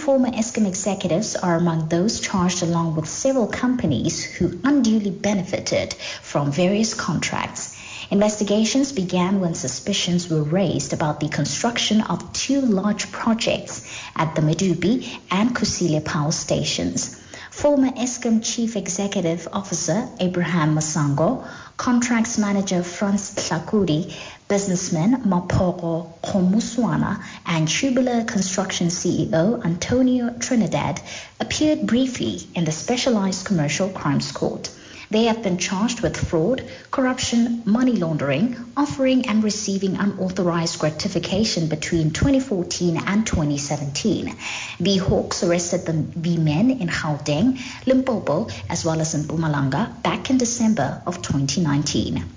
former Eskom executives are among those charged along with several companies who unduly benefited from various contracts. Investigations began when suspicions were raised about the construction of two large projects at the Medupi and Kusile power stations. Former Eskom Chief Executive Officer Abraham Masango, Contracts Manager Franz Hlakudi, businessman Mapoko Khomuswana, and Tubular Construction CEO Antonio Trinidad appeared briefly in the Specialized Commercial Crimes Court. They have been charged with fraud, corruption, money laundering, offering and receiving unauthorized gratification between 2014 and 2017. The Hawks arrested the men in Gauteng, Limpopo, as well as in Mpumalanga back in December of 2019.